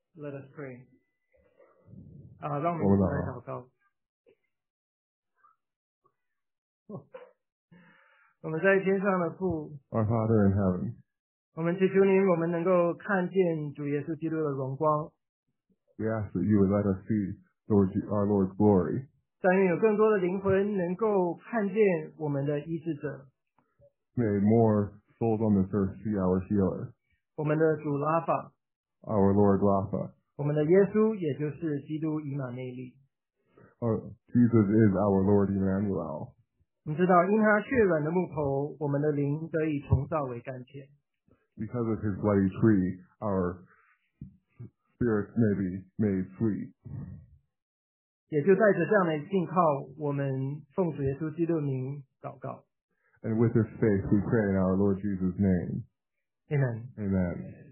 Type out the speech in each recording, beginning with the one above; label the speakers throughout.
Speaker 1: Let us pray. 让我们一起来祷告。我们在天上的父
Speaker 2: Our Father in heaven,
Speaker 1: 我们祈求您，我们能够看见主耶稣基督的荣光。
Speaker 2: we ask that you would let us see our Lord's glory.
Speaker 1: 但愿有更多的灵魂能够看见我们的医治者，
Speaker 2: May more souls on this earth see our healer,
Speaker 1: 我们的主拉法，
Speaker 2: our Lord Rapha.
Speaker 1: 我们的耶稣，也就是基督以马内利。
Speaker 2: Jesus is our Lord Emmanuel.
Speaker 1: 我们知道，因他血软的木头，我们的灵得以重造为甘甜。
Speaker 2: Because of his bloody tree, our spirits may be made sweet.
Speaker 1: 也就带着这样的信靠，我们奉主耶稣基督的名祷告。
Speaker 2: And with this faith, we pray in our Lord Jesus' name.
Speaker 1: Amen。
Speaker 2: Amen.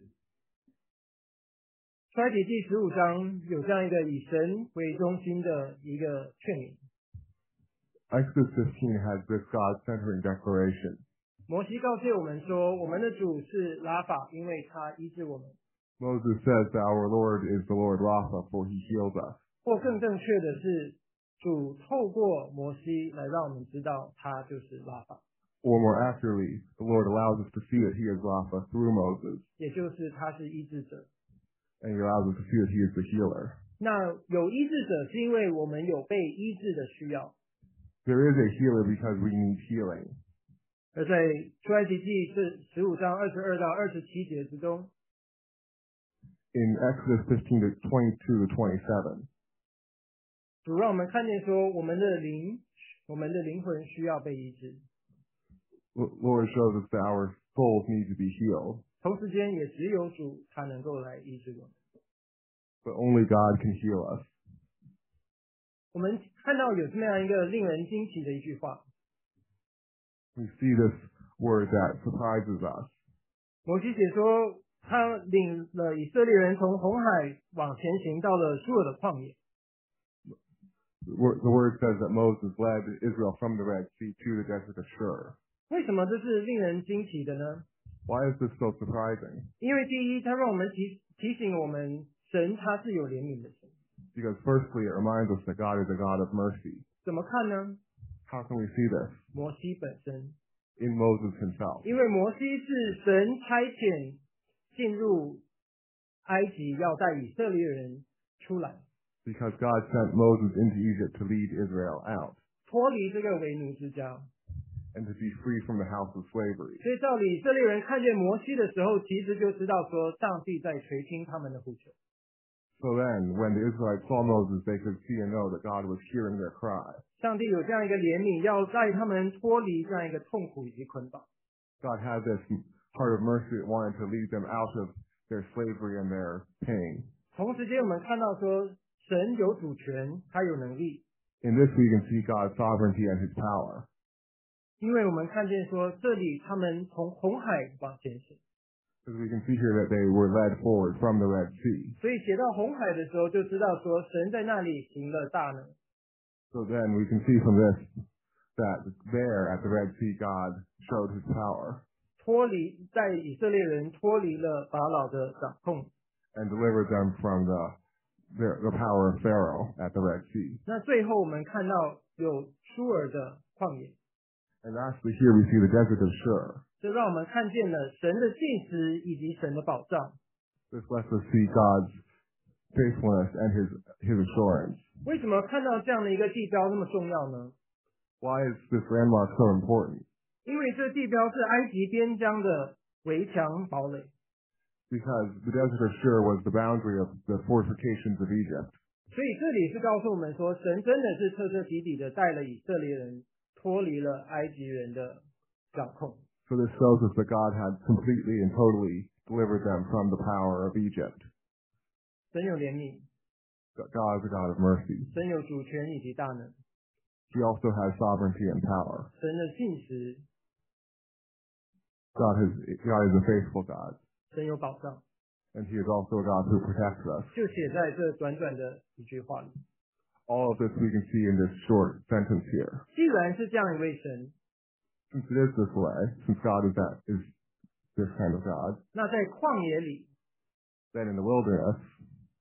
Speaker 1: 出埃及记15章有这样一个以神为中心的一个劝勉。
Speaker 2: Exodus 15 has this God-centering declaration.
Speaker 1: 摩西告诫我们说，我们的主是拉法，因为他医治我们。
Speaker 2: Moses says that our Lord is the Lord Rapha, for he heals us.
Speaker 1: 或更正确的是，主透过摩西来让我们知道他就是拉法，
Speaker 2: Or more accurately, the Lord allows us to see that he is Rapha through Moses,
Speaker 1: 也就是他是医治者。
Speaker 2: and he allows us to see that he is the healer.
Speaker 1: 那有医治者是因为我们有被医治的需要。
Speaker 2: There is a healer because we need healing.
Speaker 1: 而在出埃及记是15章22到27节之中，
Speaker 2: In Exodus 15 to 22 to 27,
Speaker 1: 主让我们看见说，我们的灵魂需要被医治，
Speaker 2: Lord shows us that our souls need to be healed,
Speaker 1: 同时间也只有主他能够来医治我们。
Speaker 2: but only God can heal us.
Speaker 1: 我们看到有这么样一个令人惊奇的一句话，
Speaker 2: We see this word that surprises us.
Speaker 1: 摩西写说，他领了以色列人从红海往前行，到了苏尔的旷野。
Speaker 2: The word says that Moses led Israel from the Red Sea to the desert of Shur.
Speaker 1: 为什么这是令人惊奇的呢？
Speaker 2: Why is this so surprising?
Speaker 1: 因为第一，他让我们提醒我们，神他是有怜悯的神。
Speaker 2: Because firstly, it reminds us that God is a God of mercy.
Speaker 1: 怎么看呢？
Speaker 2: How can we see this?
Speaker 1: 摩西本身，
Speaker 2: In Moses himself.
Speaker 1: 因为摩西是神差遣进入埃及，要带以色列人出来，
Speaker 2: Because God sent Moses into Egypt to lead Israel out
Speaker 1: 脱离这个为奴之家。
Speaker 2: and to be free from the house of slavery.
Speaker 1: 所以，照理以色列人看见摩西的时候，其实就知道说，上帝在垂听他们的呼求。
Speaker 2: So then, when the Israelites saw Moses, they could see and know that God was hearing their cry.
Speaker 1: 上帝有这样一个怜悯，要带他们脱离这样一个痛苦以及捆绑。
Speaker 2: God had this heart of mercy that wanted to lead them out of their slavery and their pain.
Speaker 1: 同时间，我们看到说，神有主权，他有能力，
Speaker 2: In this, we can see God's sovereignty and his power.
Speaker 1: 因为我们看见说，这里他们从红海往前行，
Speaker 2: Because we can see here that they were led forward from the Red Sea.
Speaker 1: 所以写到红海的时候，就知道说，神在那里行了大能。
Speaker 2: So then we can see from this that there at the Red Sea, God showed his power
Speaker 1: 在以色列人脱离了法老的掌控。
Speaker 2: and delivered them from the power of Pharaoh at the Red Sea.
Speaker 1: 那最后我们看到有舒尔的旷野，
Speaker 2: And lastly, here we see the desert of Shur.
Speaker 1: 这让我们看见了神的信实以及神的保障。
Speaker 2: This lets us see God's faithfulness and his assurance.
Speaker 1: 为什么看到这样的一个地标那么重要呢？
Speaker 2: Why is this landmark so important?
Speaker 1: 因为这地标是埃及边疆的围墙堡垒，
Speaker 2: Because the desert of Shur was the boundary of the fortifications of Egypt.
Speaker 1: 所以这里是告诉我们说，神真的是彻彻底底的带了以色列人脱离了埃及人的掌控。
Speaker 2: So this shows us that God had completely and totally delivered them from the power of Egypt.
Speaker 1: 神有怜悯，
Speaker 2: God is a God of mercy.
Speaker 1: 神有主权以及大能，
Speaker 2: He also has sovereignty and power.
Speaker 1: 神的信实，
Speaker 2: God is a faithful God.
Speaker 1: 神有保障，
Speaker 2: And he is also a God who protects us.
Speaker 1: 就写在这短短的一句话里。
Speaker 2: All of this we can see in this short sentence here.
Speaker 1: 既然是这样一位神，
Speaker 2: Since it is this way, since God is this kind of God,
Speaker 1: 那在旷野里，
Speaker 2: then in the wilderness,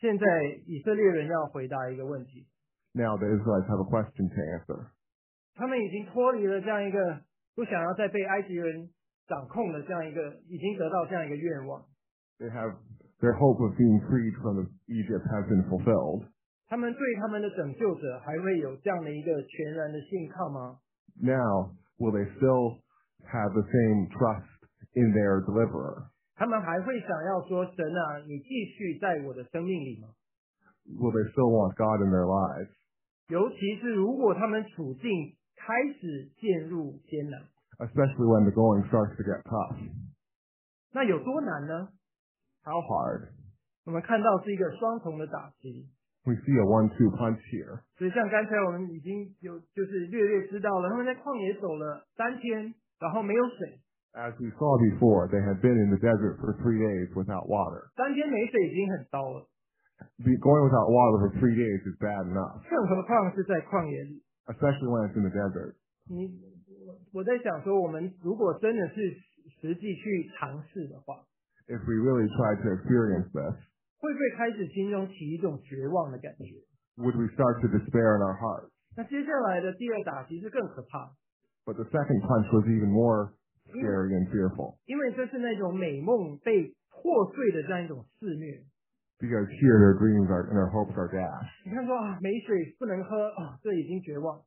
Speaker 1: 现在以色列人要回答一个问题，
Speaker 2: Now the Israelites have a question to answer.
Speaker 1: 他们已经脱离了这样一个不想要再被埃及人掌控的这样一个，已经得到这样一个愿望。
Speaker 2: They have their hope of being freed from Egypt has been fulfilled.
Speaker 1: 他们对他们的拯救者还会有这样的一个全然的信靠吗？
Speaker 2: Now, will they still have the same trust in their deliverer?
Speaker 1: 他们还会想要说神啊，你继续在我的生命里吗？
Speaker 2: Will they still want God in their lives?
Speaker 1: 尤其是如果他们处境开始陷入艰难，
Speaker 2: Especially when the going starts to get tough.
Speaker 1: 那有多难呢？
Speaker 2: How hard?
Speaker 1: 我们看到是一个双重的打击。
Speaker 2: We see a 1-2 punch here.
Speaker 1: 所以像刚才我们已经有就是略知道了，他们在旷野走了3天，然后没有水。
Speaker 2: As we saw before, they had been in the desert for 3 days without water.
Speaker 1: 3天没水已经很糟了，
Speaker 2: Going without water for 3 days is bad enough,
Speaker 1: 更何况是在旷野里。
Speaker 2: especially when it's in the desert.
Speaker 1: 我在想说，我们如果真的是实际去尝试的话，
Speaker 2: If we really tried to experience this,
Speaker 1: 会不会开始心中起一种绝望的感觉？
Speaker 2: would we start to despair in our hearts?
Speaker 1: 那接下来的第二打击是更可怕，
Speaker 2: But the second punch was even more scary and fearful,
Speaker 1: 因为这是那种美梦被破碎的这样一种肆虐。
Speaker 2: because here their dreams are and their hopes are dashed.
Speaker 1: 你看说啊，没水不能喝啊，这已经绝望。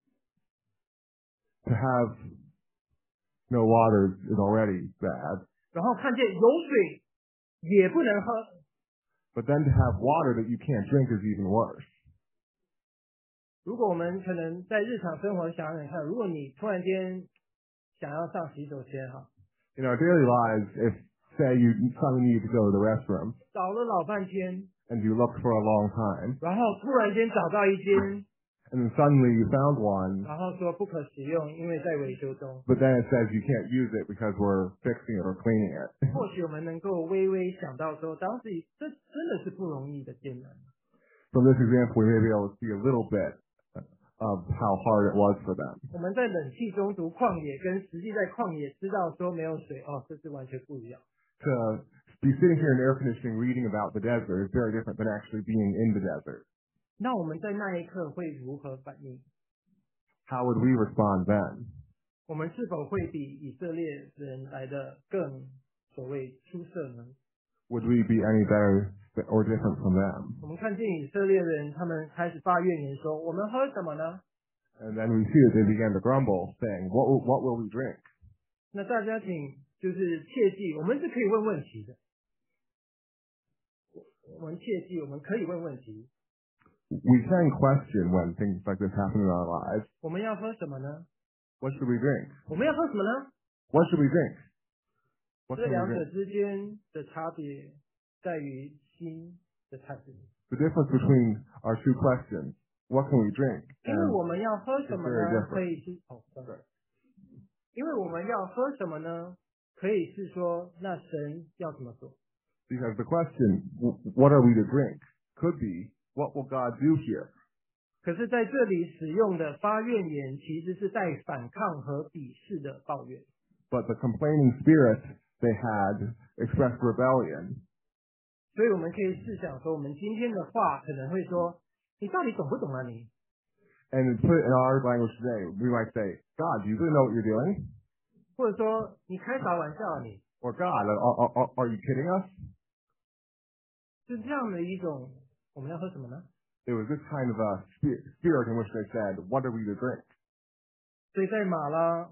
Speaker 2: To have no water is already bad,
Speaker 1: 然后看见有水也不能喝，
Speaker 2: but then to have water that you can't drink is even worse.
Speaker 1: 如果我们可能在日常生活想想看，如果你突然间想要上洗手间哈，
Speaker 2: In our daily lives, if say you suddenly need to go to the restroom
Speaker 1: 找了老半天，
Speaker 2: and you looked for a long time,
Speaker 1: 然后突然间找到一间，
Speaker 2: and then suddenly you found one,
Speaker 1: 然后说不可使用，因为在维修中。
Speaker 2: but then it says you can't use it because we're fixing it or cleaning it.
Speaker 1: 或许我们能够微微想到说，当时这真的是不容易的艰难。
Speaker 2: From this example, we may be able to see a little bit of how hard it was for them.
Speaker 1: 我们在冷气中读旷野，跟实际在旷野知道说没有水哦，这是完全不一样。
Speaker 2: To be sitting here in air conditioning reading about the desert is very different than actually being in the desert.
Speaker 1: 那我们在那一刻会如何反应？
Speaker 2: How would we respond then?
Speaker 1: 我们是否会比以色列人来的更所谓出色呢？
Speaker 2: Would we be any better or different from them?
Speaker 1: 我们看见以色列人，他们开始发怨言说：“我们喝什么呢
Speaker 2: And then we see that they began to grumble, saying, what will we drink?？”
Speaker 1: 那大家请就是切记，我们是可以问问题的。我们切记，我们可以问问题。
Speaker 2: We can question when things like this happen in our lives.
Speaker 1: 我们要喝什么呢？
Speaker 2: What should we drink?
Speaker 1: 我们要喝什么呢？
Speaker 2: What should we drink? What
Speaker 1: 这
Speaker 2: can
Speaker 1: 两
Speaker 2: we
Speaker 1: 者
Speaker 2: drink?
Speaker 1: 之间的差别在于心的态度。
Speaker 2: The difference between our two questions, what can we drink?
Speaker 1: 因为
Speaker 2: And
Speaker 1: 我们要喝什么
Speaker 2: It's very
Speaker 1: 呢？
Speaker 2: different.
Speaker 1: 可以是sorry 因为我们要喝什么呢？可以是说，那神要怎么做？
Speaker 2: because the question, what are we to drink, could be, what will God do here?
Speaker 1: 可是在这里使用的发怨言，其实是带反抗和鄙视的抱怨。
Speaker 2: But the complaining spirit they had expressed rebellion.
Speaker 1: 所以我们可以试想说，我们今天的话可能会说：“你到底懂不懂啊你？
Speaker 2: And to put it in our language today, we might say, God, do you really know what you're doing?
Speaker 1: 或者说你开啥玩笑啊你？”
Speaker 2: Or God, are you kidding us?
Speaker 1: 是这样的一种，我们要喝什么呢？
Speaker 2: It was this kind of a spirit in which they said, what are we to drink?
Speaker 1: 所以在马拉，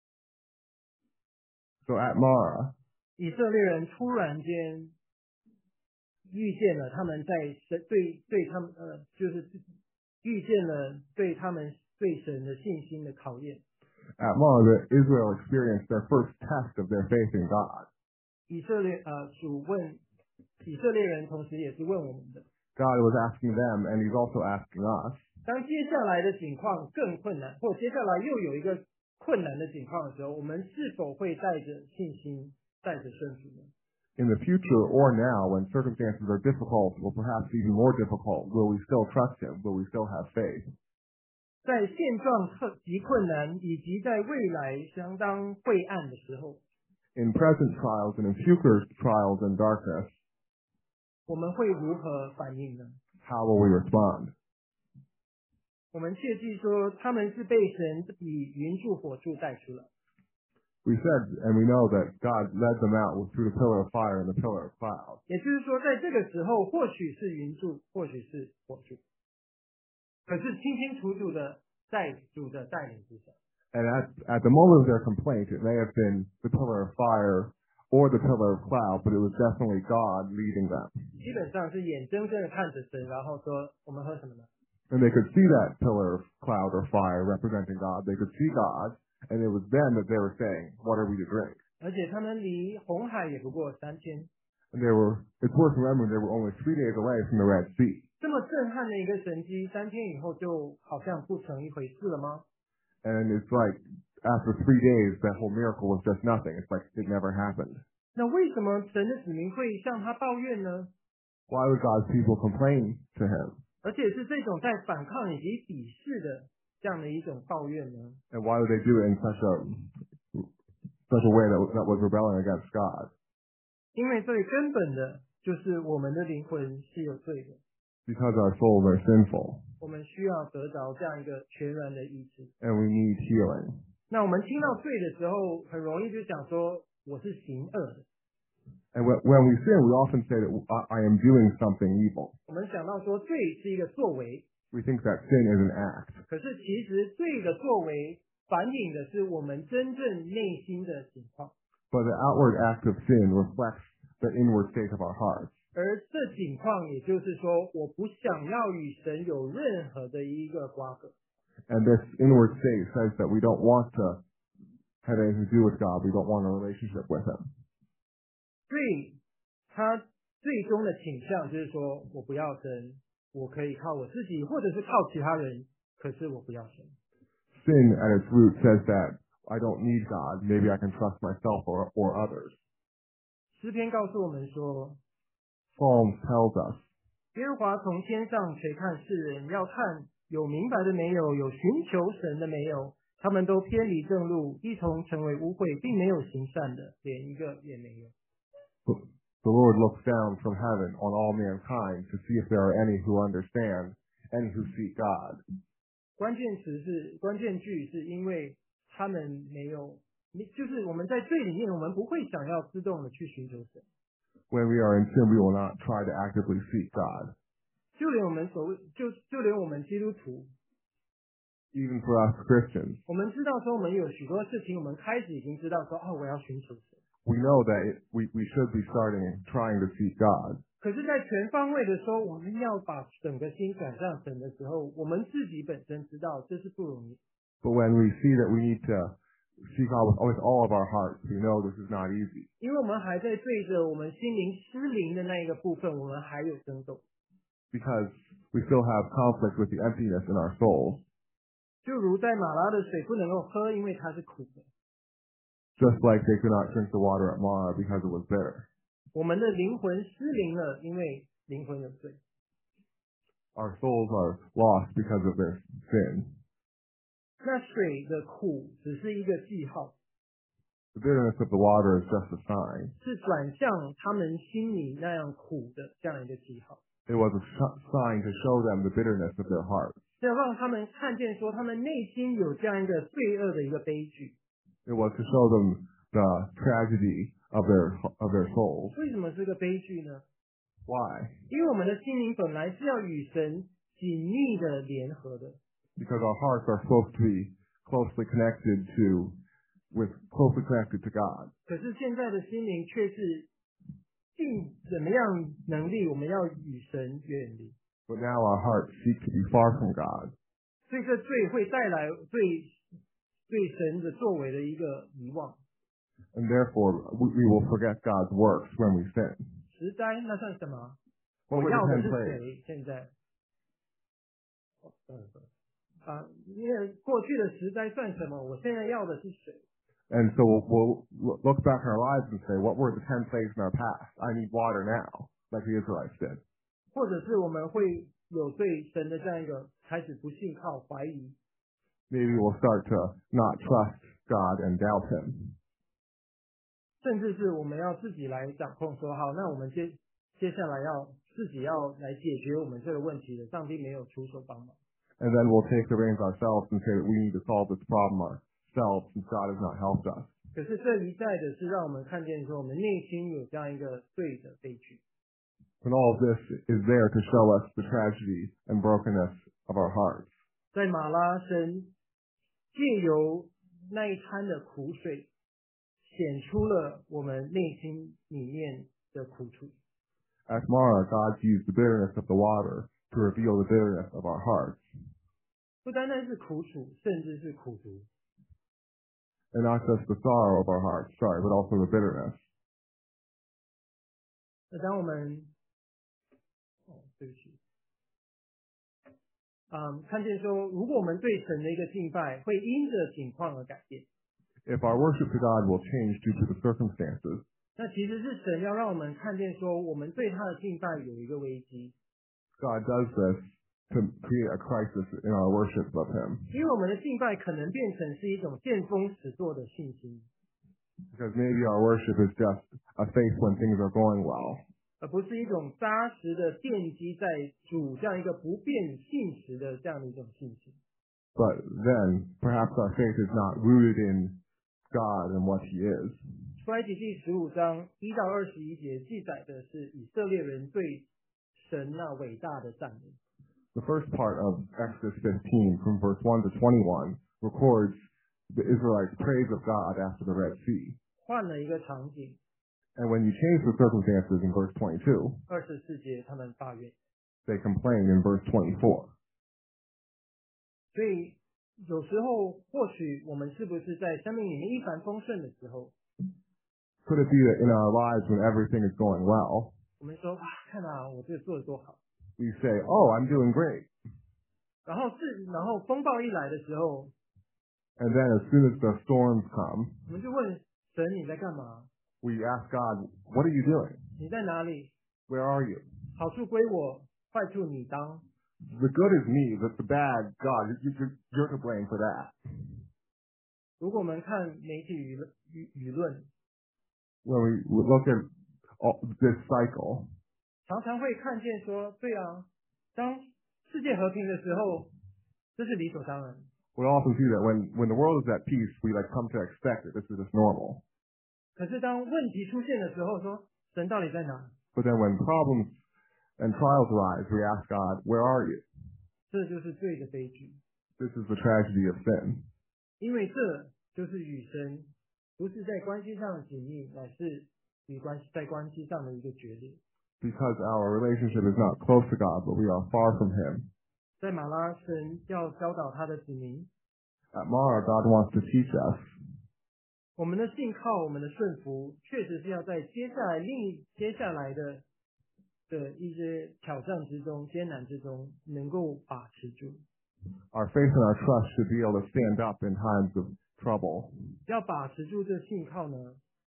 Speaker 2: So at Mara,
Speaker 1: 以色列人突然间遇见了他们在神对他们就是遇见了对他们对神的信心的考验。
Speaker 2: at Mara, Israel experienced their first test of their faith in God.
Speaker 1: 以色列主问以色列人，同时也是问我们的。
Speaker 2: God was asking them, and He's also asking us.
Speaker 1: 当接下来的情况更困难，或接下来又有一个困难的情况的时候，我们是否会带着信心，带着顺服呢？
Speaker 2: In the future or now, when circumstances are difficult, or perhaps even more difficult, will we still trust Him? Will we still have faith?
Speaker 1: 在现状极困难，以及在未来相当晦暗的时候，
Speaker 2: In present trials and in future trials and darkness,
Speaker 1: 我们会如何反应呢？
Speaker 2: How will we respond?
Speaker 1: 我们切记说，他们是被神以云柱火柱带出来。
Speaker 2: We said, and we know that God led them out through the pillar of fire and the pillar of cloud.
Speaker 1: 也就是说，在这个时候，或许是云柱，或许是火柱，可是清清楚楚的在主的带领之下。
Speaker 2: And at the moment of their complaint, it may have been the pillar of fire or the pillar of cloud, but it was definitely God leading them.
Speaker 1: 基本上是眼睁睁的看着神，然后说我们喝什么呢？
Speaker 2: And they could see that pillar of cloud or fire representing God. They could see God, and it was then that they were saying, what are we to drink?
Speaker 1: 而且他们离红海也不过3000，
Speaker 2: And it's worth remembering they were only 3 days away from the Red Sea.
Speaker 1: 这么震撼的一个神迹，3天以后就好像不成一回事了吗？
Speaker 2: And it's like, after 3 days, that whole miracle was just nothing. It's like it never happened.
Speaker 1: 那为什么神的子民会向他抱怨呢？
Speaker 2: Why would God's people complain to him?
Speaker 1: 而且是这种在反抗以及鄙视的这样的一种抱怨呢？
Speaker 2: And why would they do it in such a way that was rebelling against God?
Speaker 1: 因为最根本的就是我们的灵魂是有罪的，
Speaker 2: Because our souls are sinful,
Speaker 1: 我们需要得着这样一个全然的医治。
Speaker 2: and we need healing.
Speaker 1: 那我们听到罪的时候，很容易就想说我是行恶的。
Speaker 2: And when we sin, we often say that I am doing something evil.
Speaker 1: 我们想到说罪是一个作为，
Speaker 2: We think that sin is an act.
Speaker 1: 可是其实罪的作为反映的是我们真正内心的情况，
Speaker 2: But the outward act of sin reflects the inward state of our hearts.
Speaker 1: 而这情况也就是说，我不想要与神有任何的一个瓜葛。
Speaker 2: And this inward state says that we don't want to have anything to do with God. We don't want a relationship with Him.
Speaker 1: 罪，它最终的倾向就是说我不要神，我可以靠我自己，或者是靠其他人，可是我不要神。
Speaker 2: Sin at its root says that I don't need God. Maybe I can trust myself or others.
Speaker 1: 诗篇告诉我们说，
Speaker 2: Psalms tells us
Speaker 1: 耶和华从天上垂看世人，要看有明白的没有，有寻求神的没有，他们都偏离正路，一同成为污秽，并没有行善的，连一个也没有。
Speaker 2: the Lord looks down from heaven on all mankind to see if there are any who understand, any who seek God.
Speaker 1: 关键句是因为他们没有，就是我们在罪里面，我们不会想要自动的去寻求神。
Speaker 2: When we are in sin, we will not try to actively seek God.
Speaker 1: 就连我们就连我们基督徒，
Speaker 2: Even for us Christians,
Speaker 1: 我们知道说我们有许多事情，我们开始已经知道说，哦，我要寻求神。
Speaker 2: we know that we should be trying to seek God.
Speaker 1: 可是，在全方位的说，我们要把整个心转向神的时候，我们自己本身知道这是不容易。
Speaker 2: But when we see that we need to seek God with all of our hearts, we know this is not easy.
Speaker 1: 因为我们还在对着我们心灵失灵的那一个部分，我们还有争斗。
Speaker 2: Because we still have conflict with the emptiness in our souls.
Speaker 1: 就如在马拉的水不能够喝，因为它是苦的。
Speaker 2: Just like they could not drink the water at Mara because it was bitter.
Speaker 1: 我们的灵魂失灵了，因为灵魂有罪。
Speaker 2: Our souls are lost because of their sin.
Speaker 1: 那水的苦只是一个记号，
Speaker 2: The bitterness of the water is just a sign.
Speaker 1: 是转向他们心里那样苦的这样一个记号，
Speaker 2: It was a sign to show them the bitterness of their hearts.
Speaker 1: 是要让他们看见说他们内心有这样一个罪恶的一个悲剧。
Speaker 2: It was to show them the tragedy of their souls.
Speaker 1: 为什么是个悲剧呢？
Speaker 2: Why?
Speaker 1: 因为我们的心灵本来是要与神紧密的联合的，
Speaker 2: Because our hearts are supposed to be closely connected to God.
Speaker 1: 可是现在的心灵却是尽怎么样能力，我们要与神远离。
Speaker 2: But now our hearts seek to be far from God.
Speaker 1: 所以这罪会带来对神的作为的一个遗忘。
Speaker 2: And therefore, we will forget God's works when we sin.
Speaker 1: 十灾那算什么？
Speaker 2: What
Speaker 1: 我
Speaker 2: were
Speaker 1: 要
Speaker 2: the
Speaker 1: 的
Speaker 2: 10
Speaker 1: 是
Speaker 2: plagues?
Speaker 1: 谁？现在，因为过去的十灾算什么？我现在要的是谁？
Speaker 2: And so we'll look back in our lives and say, what were the 10 plagues in our past? I need water now, like the Israelites did.
Speaker 1: 或者是我们会有对神的这样一个开始不信靠、怀疑，
Speaker 2: Maybe we'll start to not trust God and doubt Him.
Speaker 1: 甚至是我们要自己来掌控说好，那我们接接下来自己要来解决我们这个问题的，上帝没有出手帮忙。
Speaker 2: And then we'll take the reins ourselves and say that we need to solve this problem ourselves since God has not helped us.
Speaker 1: 可是这一再的是让我们看见说，我们内心有这样一个罪的悲剧。
Speaker 2: And all of this is there to show us the tragedy and brokenness of our hearts.
Speaker 1: 在马拉神借由那一滩的苦水，显出了我们内心里面的苦楚。
Speaker 2: At Mara, God used the bitterness of the water to reveal the bitterness of our hearts.
Speaker 1: 不单单是苦楚，甚至是苦毒。
Speaker 2: And not just the sorrow of our hearts, but also the bitterness.
Speaker 1: 那当我们对不起，看见说，如果我们对神的一个敬拜会因着情况而改变，
Speaker 2: If our worship to God will change due to the circumstances,
Speaker 1: 那其实是神要让我们看见说，我们对他的敬拜有一个危机，
Speaker 2: God does this to create a crisis in our worship of Him.
Speaker 1: 因为我们的敬拜可能变成是一种见风使舵的信心，
Speaker 2: Because maybe our worship is just a faith when things are going well,
Speaker 1: 而不是一种扎实的奠基在主这样一个不变信实的这样的一种信心。
Speaker 2: but then perhaps our faith is not rooted in God and what He is.
Speaker 1: 出埃及记15章1到21节记载的是以色列人对神那伟大的赞美。
Speaker 2: The first part of Exodus 15 from verse 1 to 21 records the Israelites' praise of God after the Red Sea.
Speaker 1: 换了一个场景，
Speaker 2: And when you change the circumstances in verse 22,
Speaker 1: 24节他们发怨，
Speaker 2: they complain in verse 24.
Speaker 1: 所以有时候或许我们是不是在生命里面一帆风顺的时候，
Speaker 2: Could it be that in our lives when everything is going well,
Speaker 1: 我们说看我这个做得多好，
Speaker 2: we say, oh, I'm doing great.
Speaker 1: 然后风暴一来的时候，
Speaker 2: And then as soon as the storms come,
Speaker 1: 我们就问神你在干嘛？
Speaker 2: we ask God, what are you doing?
Speaker 1: 你在哪里？
Speaker 2: Where are you?
Speaker 1: 好处归我，坏处你当。
Speaker 2: The good is me, but the bad, God, you're to blame for that.
Speaker 1: 如果我们看媒体舆论，
Speaker 2: When we look at this cycle,
Speaker 1: 常常会看见说，对当世界和平的时候，这是理所当然。
Speaker 2: we often see that when the world is at peace, we come to expect it. This is just normal.
Speaker 1: 可是当问题出现的时候，说神到底在哪？
Speaker 2: But then when problems and trials arise, we ask God, where are you?
Speaker 1: 这就是罪的悲剧，
Speaker 2: This is the tragedy of sin.
Speaker 1: 因为这就是与神不是在关系上的紧密，乃是在关系上的一个决裂。
Speaker 2: Because our relationship is not close to God, but we are far from Him.
Speaker 1: 在马拉神要教导他的子民，
Speaker 2: At Mara, God wants to teach us
Speaker 1: 我们的信靠，我们的顺服，确实是要在接下来的一些挑战之中、艰难之中，能够把持住。
Speaker 2: our faith and our trust should be able to stand up in times of trouble.
Speaker 1: 要把持住这信靠呢，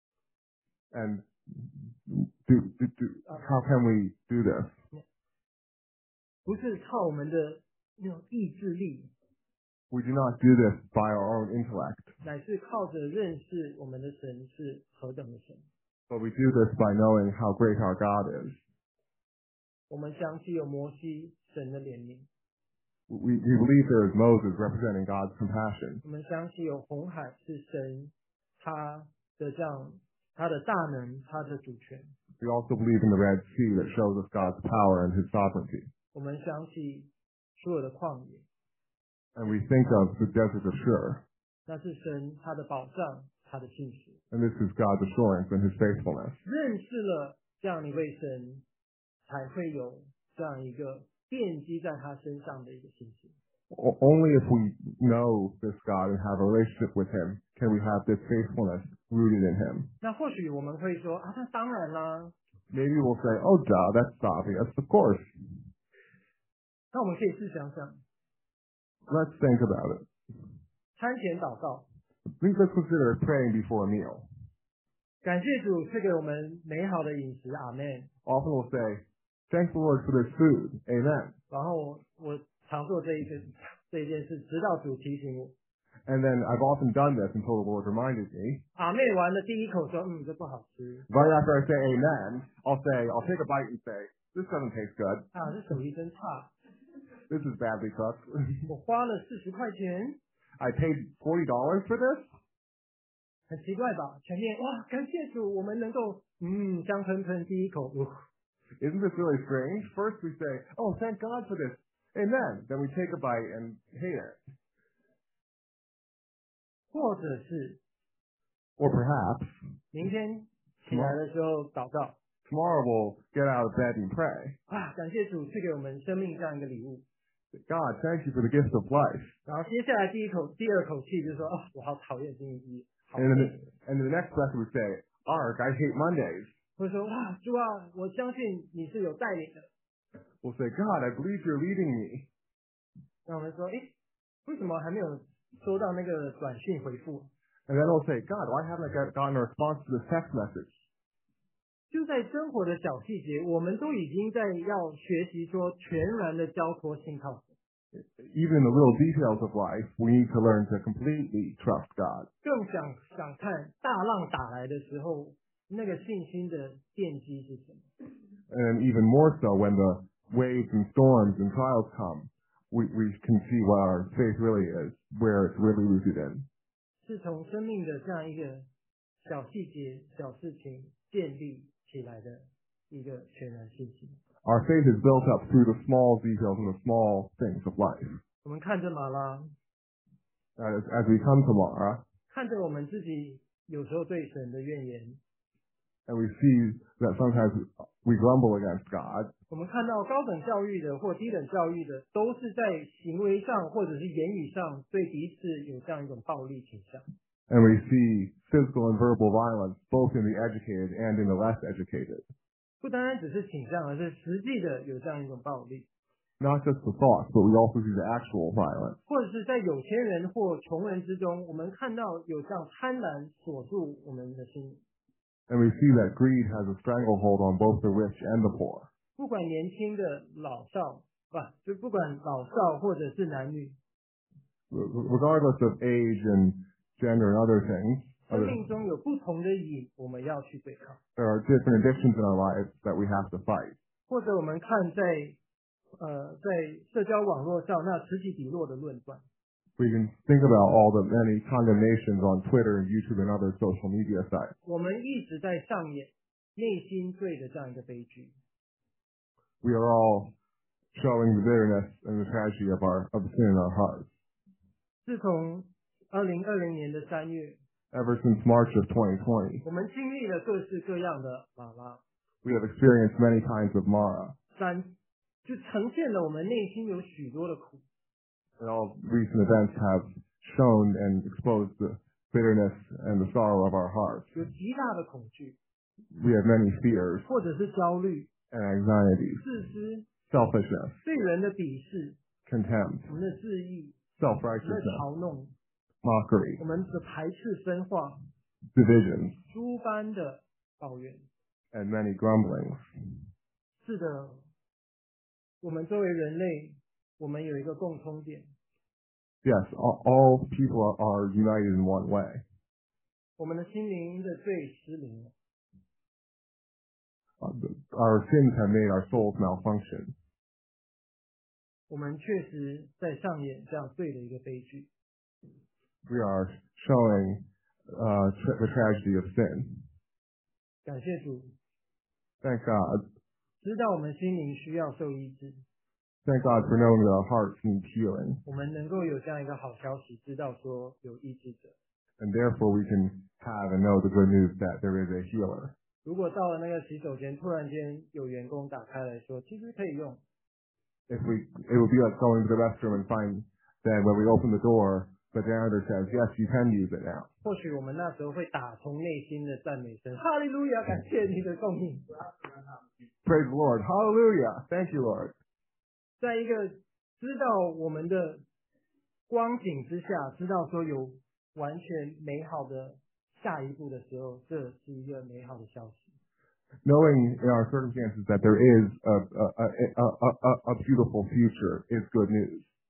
Speaker 2: And how can we do this?
Speaker 1: 不是靠我们的那种意志力，
Speaker 2: We do not do this by our own intellect,
Speaker 1: 乃是靠着认识我们的神是何等的神。
Speaker 2: but we do this by knowing how great our God is.
Speaker 1: 我们想起有摩西神的怜悯，
Speaker 2: We believe there is Moses representing God's compassion.
Speaker 1: 我们想起有红海是神他的大能，他的主权。
Speaker 2: We also believe in the Red Sea that shows us God's power and His sovereignty.
Speaker 1: 我们想起所有的旷野，
Speaker 2: And we think of the desert of Shur,
Speaker 1: 那是神他的保障，他的信实。
Speaker 2: and this is God's assurance and His faithfulness.
Speaker 1: 认识了这样一位神，才会有这样一个奠基在他身上的一个信心。
Speaker 2: Only if we know this God and have a relationship with Him can we have this faithfulness rooted in Him.
Speaker 1: 那或许我们会说那当然啦。
Speaker 2: Maybe we'll say, oh, duh, that's obvious, of course.
Speaker 1: 那我们可以试想想，
Speaker 2: Let's think about it.
Speaker 1: 餐前祷告，
Speaker 2: Let's consider praying before a meal.
Speaker 1: 感谢主赐给我们美好的饮食，阿门。
Speaker 2: Often we'll say, thank the Lord for this food, amen.
Speaker 1: 然后我常做这一件事，直到主提醒我。
Speaker 2: And then I've often done this until the Lord reminded me.
Speaker 1: 阿妹完了第一口说，这不好吃
Speaker 2: Right after I say amen, I'll take a bite and say, this doesn't taste good.
Speaker 1: 啊，这手艺真差，
Speaker 2: This is badly cooked.
Speaker 1: 我花了40块钱，
Speaker 2: I paid $40 for this?
Speaker 1: 很奇怪吧？前面哇，感谢主，我们能够香喷喷第一口，
Speaker 2: Isn't this really strange? First we say, oh, thank God for this. Amen. Then we take a bite and hate it.
Speaker 1: 或者是
Speaker 2: Or perhaps
Speaker 1: 明天起来的时候祷告
Speaker 2: tomorrow we'll get out of bed and pray.
Speaker 1: 啊，感谢主赐给我们生命这样一个礼物。
Speaker 2: God, thank you for the gift of life.
Speaker 1: 然后接下来第二口气就是说，哦，我好讨厌星期一，好
Speaker 2: And
Speaker 1: 累
Speaker 2: in the next breath we say, Ark, I hate Mondays.
Speaker 1: 或者说哇，主啊，我相信你是有带领的。
Speaker 2: We'll say, God, I believe you're leading me.
Speaker 1: 那我们说，诶，为什么还没有收到那个短信回复？
Speaker 2: And then we'll say, God, why haven't I gotten a response to this text message?
Speaker 1: 就在生活的小细节，我们都已经在要学习说全然的交托信靠神，
Speaker 2: Even in the little details of life, we need to learn to completely trust God.
Speaker 1: 更想看大浪打来的时候，那个信心的奠基是什么？
Speaker 2: And even more so when the waves and storms and trials come, we can see what our faith really is, where it's really rooted in.
Speaker 1: 是从生命的这样一个小细节、小事情建立起来的一个全然信心。
Speaker 2: Our faith is built up through the small details and the small things of life.
Speaker 1: 我们看着马拉，
Speaker 2: As we come to Mara,
Speaker 1: 看着我们自己有时候对神的怨言，
Speaker 2: and we see that sometimes we grumble against God,
Speaker 1: 我们看到高等教育的或低等教育的，都是在行为上或者是言语上对彼此有这样一种暴力倾向。
Speaker 2: and we see physical and verbal violence both in the educated and in the less educated.
Speaker 1: 不单单只是倾向，而是实际的有这样一种暴力，
Speaker 2: Not just the thoughts, but we also see the actual violence.
Speaker 1: 或者是在有钱人或穷人之中，我们看到有这样贪婪锁住我们的心。
Speaker 2: And we see that greed has a stranglehold on both the rich and the poor.
Speaker 1: 不管年轻的老少，不管老少或者是男女，
Speaker 2: Regardless of age and gender and other things,
Speaker 1: 生命中有不同的瘾，我们要去对抗。
Speaker 2: there are different addictions in our lives that we have to fight.
Speaker 1: 或者我们看在社交网络上那此起彼落的论断，
Speaker 2: We can think about all the many condemnations on Twitter and YouTube and other social media sites.
Speaker 1: 我们一直在上演内心罪的这样一个悲剧。
Speaker 2: We are all showing the bitterness and the tragedy of sin in our hearts.
Speaker 1: 自从2020年的3月，
Speaker 2: Ever since March of 2020,
Speaker 1: 我们经历了各式各样的马拉，
Speaker 2: we have experienced many kinds of Mara.
Speaker 1: 就呈现了我们内心有许多的苦。
Speaker 2: And all recent events have shown and exposed the bitterness and the sorrow of our hearts.
Speaker 1: 有极大的恐惧，
Speaker 2: We have many fears
Speaker 1: 或者是焦虑、
Speaker 2: and anxieties,
Speaker 1: 自私、
Speaker 2: selfishness,
Speaker 1: 对人的鄙视、
Speaker 2: contempt,
Speaker 1: 我们的质疑、我们的
Speaker 2: self-righteousness,
Speaker 1: 嘲弄、
Speaker 2: mockery,
Speaker 1: 我们的排斥分化、
Speaker 2: divisions,
Speaker 1: 诸般的抱怨。
Speaker 2: and many grumblings.
Speaker 1: 是的，我们作为人类，我们有一个共通点，
Speaker 2: Yes, all people are united in one way.
Speaker 1: 我们的心灵的罪失灵了。
Speaker 2: Our sins have made our souls malfunction.
Speaker 1: 我们确实在上演这样罪的一个悲剧。
Speaker 2: We are showing the tragedy of sin.
Speaker 1: 感谢主，
Speaker 2: Thank God.
Speaker 1: 知道我们心灵需要受医治，
Speaker 2: Thank God for knowing that our hearts need healing.
Speaker 1: 我们能够有这样一个好消息，知道说有医治者。
Speaker 2: And therefore we can have and know the good news that there is a healer.
Speaker 1: 如果到了那个洗手间，突然间有员工打开来说，其实可以用，
Speaker 2: It would be like going to the restroom and find that when we open the door, the janitor says, yes, you can use it now.
Speaker 1: 或许我们那时候会打从内心的赞美声，哈利路亚，感谢你的供应。
Speaker 2: Praise the Lord. Hallelujah. Thank you, Lord.
Speaker 1: 在一个知道我们的光景之下，知道说有完全美好的下一步的时候，这是一个美好的消息。
Speaker 2: Knowing in our circumstances that there is a beautiful future is good news.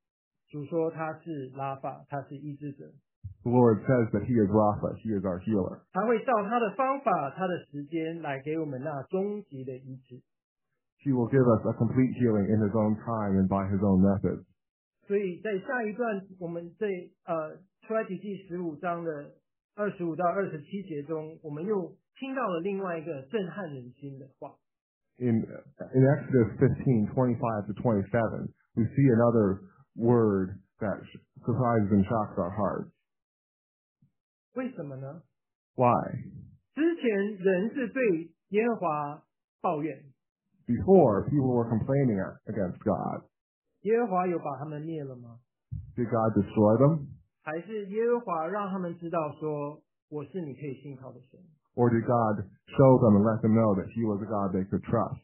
Speaker 1: 主说他是拉法，他是医治者，
Speaker 2: The Lord says that He is Rapha, He is our healer.
Speaker 1: 他会照他的方法、他的时间来给我们那终极的医治。
Speaker 2: He will give us a complete healing in His own time and by His own methods.
Speaker 1: 所以在下一段，我们在出埃及记15章的25到27节中，我们又听到了另外一个震撼人心的话。
Speaker 2: In Exodus 15:25 to 27, we see another word that surprises and shocks our hearts.
Speaker 1: 为什么呢？
Speaker 2: Why?
Speaker 1: 之前人是对耶和华抱怨，
Speaker 2: Before, people were complaining against God.
Speaker 1: 耶和华有把他们灭了吗？
Speaker 2: Did God destroy them?
Speaker 1: 还是耶和华让他们知道说，我是你可以信靠的神？
Speaker 2: Or did God show them and let them know that He was a God they could trust?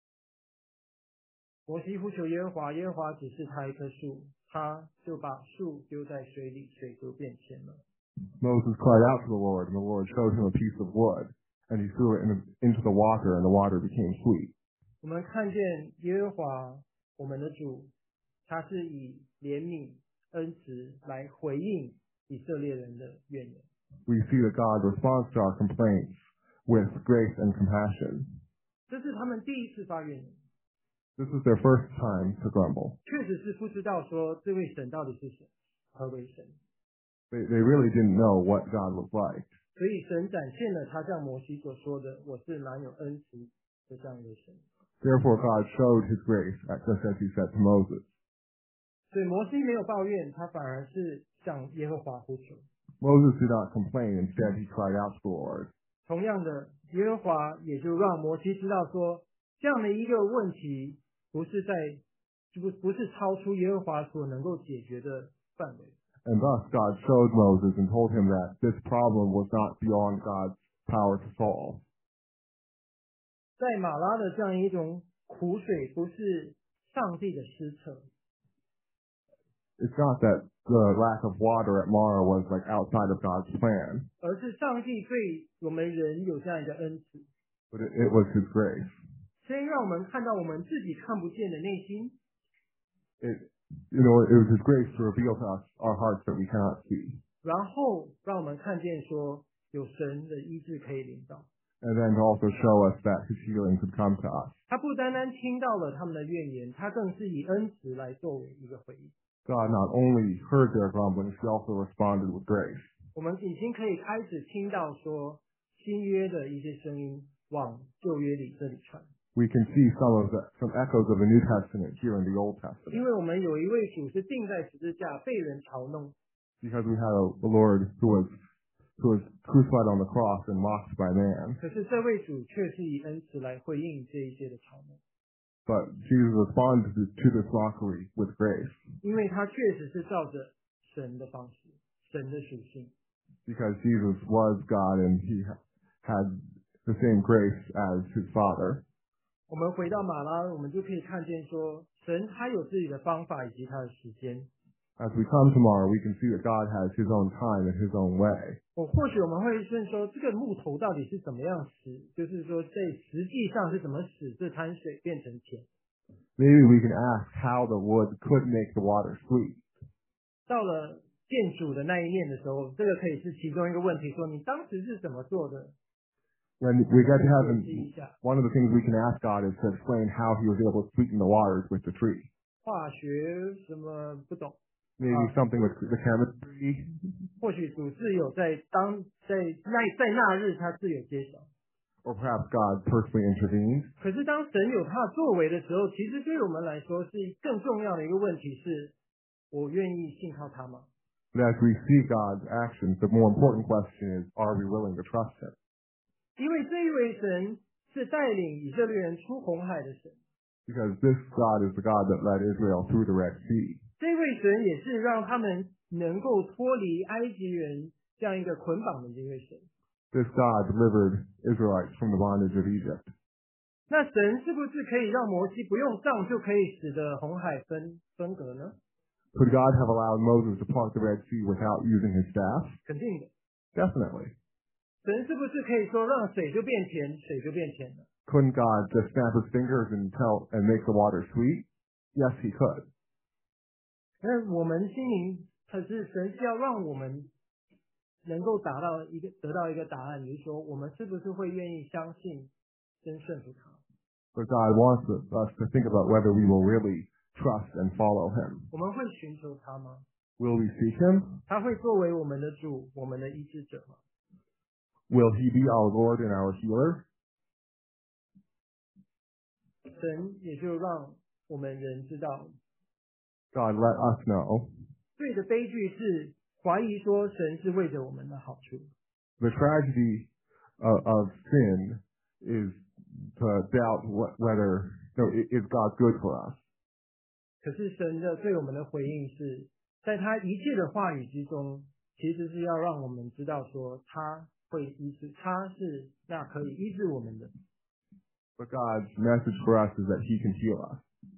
Speaker 1: 摩西呼求耶和华，耶和华指示他一棵树，他就把树丢在水里，水就变浅了。
Speaker 2: Moses cried out to the Lord, and the Lord showed him a piece of wood, and he threw it into the water, and the water became sweet.
Speaker 1: 我们看见耶和华我们的主，他是以怜悯、恩慈来回应以色列人的怨言。
Speaker 2: We see that God responds to our complaints with grace and compassion.
Speaker 1: 这是他们第一次发怨言，
Speaker 2: This is their first time to grumble.
Speaker 1: 确实是不知道说这位神到底是谁，何为神。
Speaker 2: They really didn't know what God was like.
Speaker 1: 所以神展现了他像摩西所说的，我是满有恩慈的这样一位神。
Speaker 2: Therefore, God showed His grace, just as He said to Moses.
Speaker 1: 所以摩西没有抱怨，他反而是向耶和华呼求。
Speaker 2: Moses did not complain. Instead, he cried out to the Lord.
Speaker 1: 同样的，耶和华也就让摩西知道说，这样的一个问题不是超出耶和华所能够解决的范围。
Speaker 2: And thus, God showed Moses and told him that this problem was not beyond God's power to solve.
Speaker 1: 在马拉的这样一种苦水，不是上帝的施策，
Speaker 2: It's not that the lack of water at Mara was like outside of God's plan,
Speaker 1: 而是上帝对我们人有这样一个恩慈，
Speaker 2: but it was His grace.
Speaker 1: 先让我们看到我们自己看不见的内心，
Speaker 2: It was His grace to reveal to us our hearts that we cannot see,
Speaker 1: 然后让我们看见说有神的医治可以临到。
Speaker 2: and then to also show us that His healing could come to us.
Speaker 1: 他不单单听到了他们的怨言，他更是以恩慈来作为一个回应。
Speaker 2: God not only heard their grumbling, He also responded with grace.
Speaker 1: 我们已经可以开始听到说新约的一些声音往旧约里这里传，
Speaker 2: We can see some echoes of the New Testament here in the Old
Speaker 1: 因
Speaker 2: Testament,
Speaker 1: 为我们有一位主是钉在十字架被人嘲弄，
Speaker 2: because we had a Lord who was crucified on the cross and mocked by man.
Speaker 1: 可是这位主却是以恩慈来回应这一些的嘲弄，
Speaker 2: But Jesus responded to this mockery with grace,
Speaker 1: 因为他确实是照着神的方式、神的属性。
Speaker 2: because Jesus was God and He had the same grace as His Father.
Speaker 1: 我们回到马拉，我们就可以看见说，神他有自己的方法以及他的时间。
Speaker 2: As we come tomorrow, we can see that God has His own time and His own way.
Speaker 1: 或许我们会问说，这个木头到底是怎么样使？就是说，在实际上是怎么使这滩水变成甜？
Speaker 2: Maybe we can ask how the wood could make the water sweet.
Speaker 1: 到了建主的那一面的时候，这个可以是其中一个问题，说你当时是怎么做的？
Speaker 2: When we get to
Speaker 1: 解
Speaker 2: heaven,
Speaker 1: 释一下，
Speaker 2: one of the things we can ask God is to explain how He was able to sweeten the waters with the tree.
Speaker 1: 化学什么不懂，
Speaker 2: Maybe something with the chemistry,
Speaker 1: 或许主自有在那日他自有揭晓。
Speaker 2: or perhaps God personally intervened.
Speaker 1: 可是当神有他的作为的时候，其实对我们来说是更重要的一个问题是：我愿意信靠他吗？
Speaker 2: But as we see God's actions, the more important question is, are we willing to trust Him?
Speaker 1: 因为这一位神是带领以色列人出红海的神，
Speaker 2: Because this God is the God that led Israel through the Red Sea.
Speaker 1: 这位神也是让他们能够脱离埃及人这样一个捆绑的这位神。
Speaker 2: This God delivered Israelites from the bondage of Egypt.
Speaker 1: 那神是不是可以让摩西不用杖就可以使得红海分隔呢？
Speaker 2: Could God have allowed Moses to part the Red Sea without using his staff?
Speaker 1: 肯定的。
Speaker 2: Definitely.
Speaker 1: 神是不是可以说让水就变甜，水就变甜了？
Speaker 2: Couldn't God just snap His fingers and make the water sweet? Yes, He could.
Speaker 1: 那我们心灵，可是神是要让我们能够得到一个答案，就是说我们是不是会愿意相信跟顺服他？
Speaker 2: But God wants us to think about whether we will really trust and follow Him.
Speaker 1: 我们会寻求他吗？
Speaker 2: Will we seek Him?
Speaker 1: 他会作为我们的主，我们的医治者吗？
Speaker 2: Will He be our Lord and our healer?
Speaker 1: 神也就让我们人知道，
Speaker 2: God let us know.
Speaker 1: 罪的悲剧是怀疑说神是为着我们的好处。
Speaker 2: The tragedy of sin is to doubt whether is God good for us.
Speaker 1: 可是神的对我们的回应是在他一切的话语之中，其实是要让我们知道说他会医治，他是那可以医治我们的。
Speaker 2: But God's message for us is that He can heal us.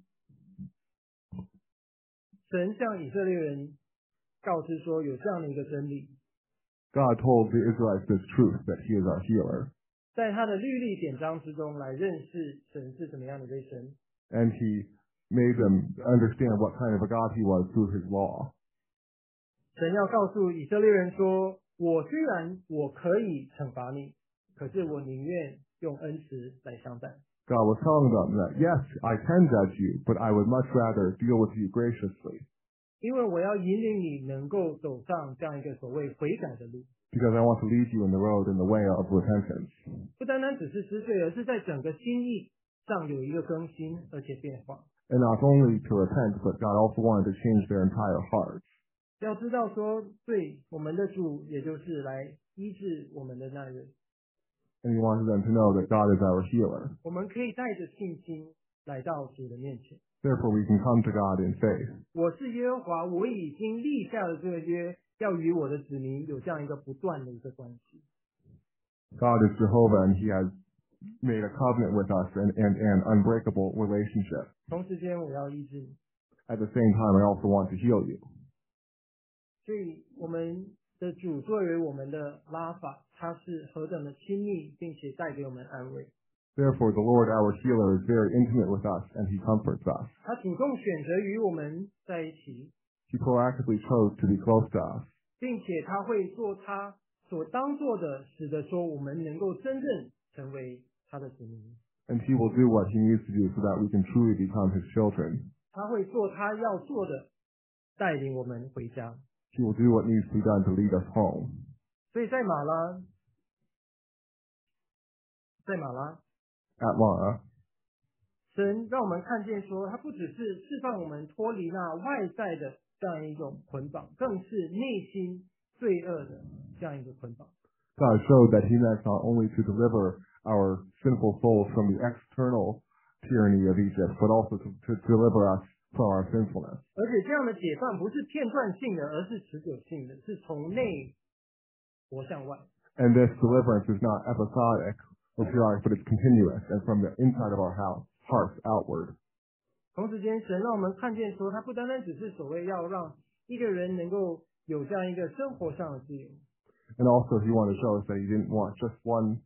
Speaker 1: 神向以色列人告知说有这样的一个真理，
Speaker 2: God told the Israelites this truth, that He is our healer.
Speaker 1: 在他的律例典章之中来认识神是怎么样的一位神。
Speaker 2: And He made them understand what kind of a God He was through His law.
Speaker 1: 神要告诉以色列人说，我虽然我可以惩罚你，可是我宁愿用恩慈来相待。
Speaker 2: God was telling them that, yes, I can judge you, but I would much rather deal with you graciously,
Speaker 1: 因为我要引领你能够走上这样一个所谓悔改的路，
Speaker 2: because I want to lead you in the road, in the way of repentance.
Speaker 1: 不单单只是知罪，而是在整个心意上有一个更新而且变化。
Speaker 2: And not only to repent, but God also wanted to change their entire hearts.
Speaker 1: 要知道说，对我们的主，也就是来医治我们的那位，
Speaker 2: And He wanted them to know that God is our healer.
Speaker 1: 我们可以带着信心来到主的面前。
Speaker 2: Therefore, we can come to God in faith.
Speaker 1: 我是耶和华，我已经立下了这个约，要与我的子民有这样一个不断的一个关系。
Speaker 2: God is Jehovah, and He has made a covenant with us and an unbreakable relationship.
Speaker 1: 同时间，我要医治你。
Speaker 2: At the same time, I also want to heal you.
Speaker 1: 所以，我们的主作为我们的拉法，他是何等的亲密，并且带给我们安慰。
Speaker 2: Therefore, the Lord, our healer, is very intimate with us, and He comforts us.
Speaker 1: 他主动选择与我们在一起，
Speaker 2: He proactively chose to be close to us,
Speaker 1: 并且他会做他所当做的，使得说我们能够真正成为他的子民。
Speaker 2: and He will do what He needs to do so that we can truly become His children.
Speaker 1: 他会做他要做的，带领我们回家。
Speaker 2: He will do what needs to be done to lead us home.
Speaker 1: 所以在马拉，
Speaker 2: At Mara,
Speaker 1: 神让我们看见说，他不只是释放我们脱离那外在的这样一种捆绑，更是内心罪恶的这样一个捆绑。
Speaker 2: God showed that He meant not only to deliver our sinful souls from the external tyranny of Egypt, but also to deliver us from our sinfulness.
Speaker 1: 而且这样的解放不是片段性的，而是持久性的，是从内活向外。
Speaker 2: And this deliverance is not episodic or periodic, but it's continuous and from the inside of our hearts outward.
Speaker 1: 同时间，神让我们看见说，他不单单只是所谓要让一个人能够有这样一个生活上的自由，
Speaker 2: And also He wanted to show us that He didn't want just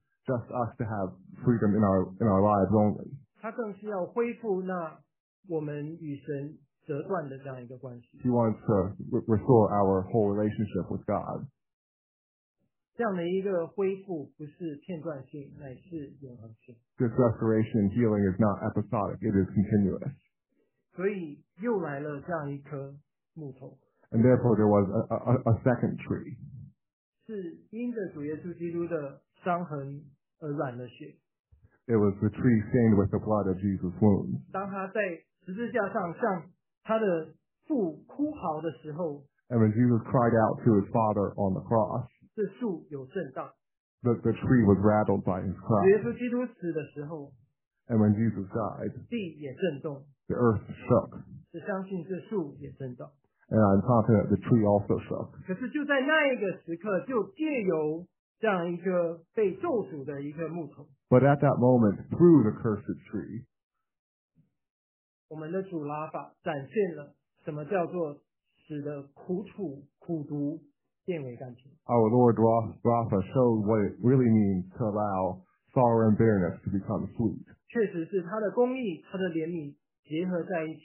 Speaker 2: us to have freedom in our lives only.
Speaker 1: 他更是要恢复那我们与神折断的这样一个关系。
Speaker 2: He wants to restore our whole relationship with God.
Speaker 1: 这样的一个恢复不是片段性，乃是永恒性。
Speaker 2: This restoration and healing is not episodic, it is continuous.
Speaker 1: 所以又来了这样一棵木头，
Speaker 2: And therefore there was a second tree.
Speaker 1: 是因着主耶稣基督的伤痕而染了血。
Speaker 2: It was the tree stained with the blood of Jesus' wounds.
Speaker 1: 当他在十字架上向他的父哭嚎的时候，
Speaker 2: And when Jesus cried out to His Father on the cross,
Speaker 1: 这树有震荡；
Speaker 2: the tree was rattled by His
Speaker 1: 主耶
Speaker 2: cry.
Speaker 1: 稣基督死的时候，
Speaker 2: And when Jesus died,
Speaker 1: 地也震动。
Speaker 2: the earth shook.
Speaker 1: 只相信这树也震动。
Speaker 2: And I'm confident the tree also shook.
Speaker 1: 可是就在那一个时刻，就借由这样一个被咒诅的一个木头，
Speaker 2: But at that moment, through the cursed tree,
Speaker 1: 我们的主拉法展现了什么叫做使得苦楚苦毒变为甘甜。
Speaker 2: our Lord Rapha showed what it really means to allow sorrow and bitterness to become sweet.
Speaker 1: 确实是他的公义、他的怜悯结合在一起，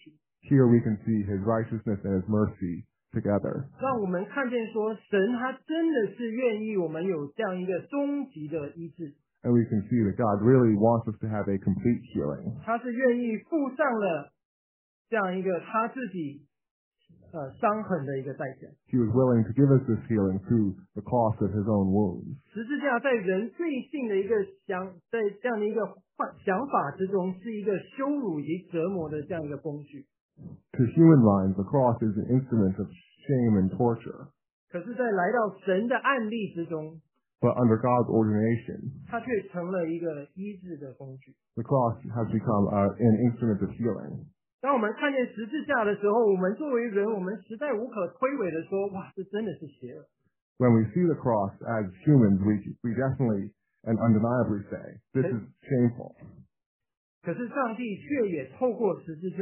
Speaker 2: Here we can see his righteousness and his mercy together.
Speaker 1: 让我们看见说，神他真的是愿意我们有这样一个终极的医治，
Speaker 2: And we can see that God really wants us to have a complete healing.
Speaker 1: 他是愿意付上了这样一个他自己伤痕的一个代价。
Speaker 2: He was willing to give us this healing through the cost of his own wounds.
Speaker 1: 十字架在人罪性的一个在这样的一个想法之中，是一个羞辱以及折磨的这样一个工具。
Speaker 2: To human minds, the cross is an instrument of shame and torture.
Speaker 1: 可是，在来到神的案例之中，
Speaker 2: But under God's ordination,
Speaker 1: 它却成了一个医治的工具。
Speaker 2: the cross has become an instrument of healing.
Speaker 1: 当我们看见十字架的时候，我们作为人，我们实在无可推诿的说：“哇，这真的是邪恶。”
Speaker 2: When we see the cross as humans, we definitely and undeniably say, this is shameful.
Speaker 1: 可是上帝却也透过十字架，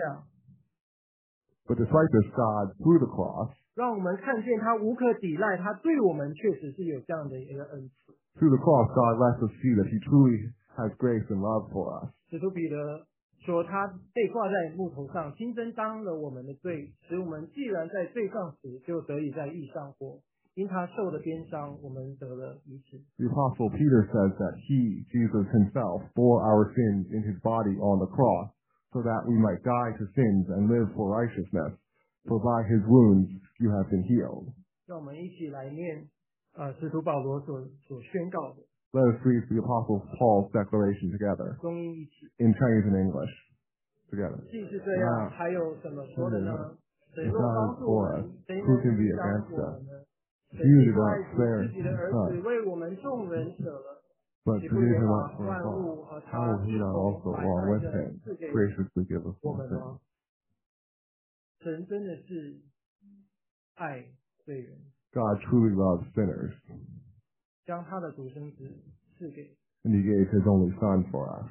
Speaker 2: But despite this, God, through the cross,
Speaker 1: 让我们看见他无可抵赖，他对我们确实是有这样的一个恩赐。
Speaker 2: through the cross, God lets us see that he truly has grace and love for us.
Speaker 1: 使徒彼得说，他被挂在木头上，亲身当了我们的罪，使我们既然在罪上死，就得以在义上活。因他受的鞭伤，我们得了医治。
Speaker 2: The apostle Peter says that he, Jesus himself, bore our sins in his body on the cross, so that we might die to sins and live for righteousness. For by his wounds you have been healed.
Speaker 1: 让我们一起来念使徒保罗所宣告的
Speaker 2: Let us read the apostle Paul's declaration together,
Speaker 1: 中英一起。
Speaker 2: in Chinese and English, together.
Speaker 1: 既是这样，还有什么说的呢？谁若
Speaker 2: God
Speaker 1: 帮
Speaker 2: is
Speaker 1: 助我
Speaker 2: for
Speaker 1: 们
Speaker 2: us,
Speaker 1: 谁
Speaker 2: who
Speaker 1: 能
Speaker 2: can be
Speaker 1: 抵挡
Speaker 2: against
Speaker 1: 我
Speaker 2: us?
Speaker 1: 们呢？
Speaker 2: He
Speaker 1: 谁
Speaker 2: did
Speaker 1: 不
Speaker 2: not
Speaker 1: 爱子
Speaker 2: spare
Speaker 1: 自己的
Speaker 2: his
Speaker 1: 儿
Speaker 2: son,
Speaker 1: 子为我们众人舍了，
Speaker 2: but
Speaker 1: 岂
Speaker 2: to
Speaker 1: 不
Speaker 2: give
Speaker 1: 也
Speaker 2: him
Speaker 1: 把
Speaker 2: up for
Speaker 1: 万
Speaker 2: us
Speaker 1: 物
Speaker 2: all.
Speaker 1: 和
Speaker 2: How
Speaker 1: 他
Speaker 2: will
Speaker 1: 一
Speaker 2: he not
Speaker 1: 同
Speaker 2: also,
Speaker 1: 白
Speaker 2: along
Speaker 1: 白
Speaker 2: with
Speaker 1: 的
Speaker 2: him,
Speaker 1: 赐给
Speaker 2: graciously give us
Speaker 1: 我
Speaker 2: all
Speaker 1: 们
Speaker 2: things?
Speaker 1: 呢？神真的是爱罪人，
Speaker 2: God truly loves sinners,
Speaker 1: 将他的独生子赐给，
Speaker 2: and he gave his only son for us.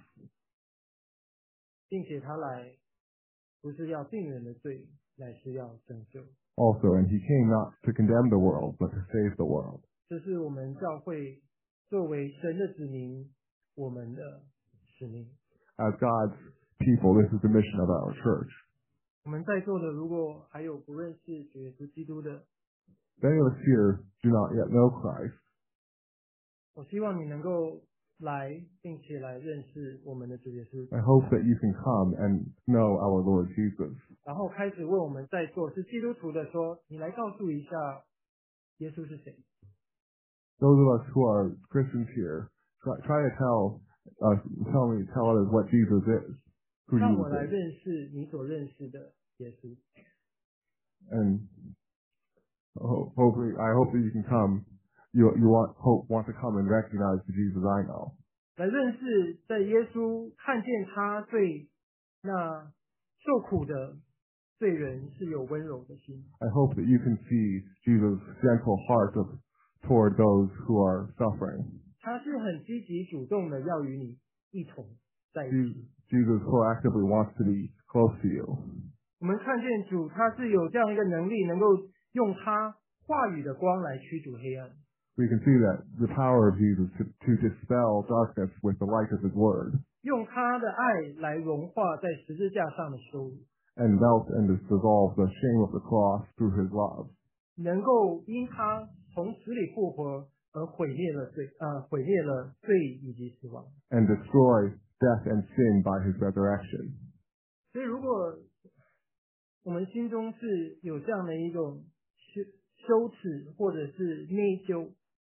Speaker 1: 并且他来不是要定人的罪，乃是要拯救。
Speaker 2: Also, and he came not to condemn the world, but to save the world.
Speaker 1: 这是我们教会作为神的子民，我们的使命。
Speaker 2: As God's people, this is the mission of our church.
Speaker 1: 我们在座的，如果还有不认识主耶稣基督的，
Speaker 2: Many of us here do not yet know Christ.
Speaker 1: 我希望你能够来，并且来认识我们的主耶稣，
Speaker 2: I hope that you can come and know our Lord Jesus.
Speaker 1: 然后开始为我们在座是基督徒的说，你来告诉一下耶稣是谁。
Speaker 2: Those of us who are Christians here, try to tell others what Jesus is, who
Speaker 1: 让我
Speaker 2: Jesus
Speaker 1: 来
Speaker 2: is.
Speaker 1: 认识你所认识的耶稣。
Speaker 2: And hopefully, I hope that you can come. You want to come and recognize the Jesus I know.
Speaker 1: 来认识在耶稣看见他对那受苦的罪人是有温柔的心，
Speaker 2: I hope that you can see Jesus' gentle heart toward those who are suffering.
Speaker 1: 他是很积极主动的要与你一同在一起。
Speaker 2: Jesus proactively wants to be close to you.
Speaker 1: 我们看见主他是有这样一个能力，能够用他话语的光来驱逐黑暗，
Speaker 2: We can see that the power of Jesus to dispel darkness with the light of his word,
Speaker 1: 用他的爱来融化在十字架上的羞辱，
Speaker 2: and melt and dissolve the shame of the cross through his love,
Speaker 1: 能够因他从死里复活而毁灭了罪以及死亡。
Speaker 2: and destroy death and sin by his resurrection.
Speaker 1: 所以，如果我们心中是有这样的一种羞耻或者是内疚，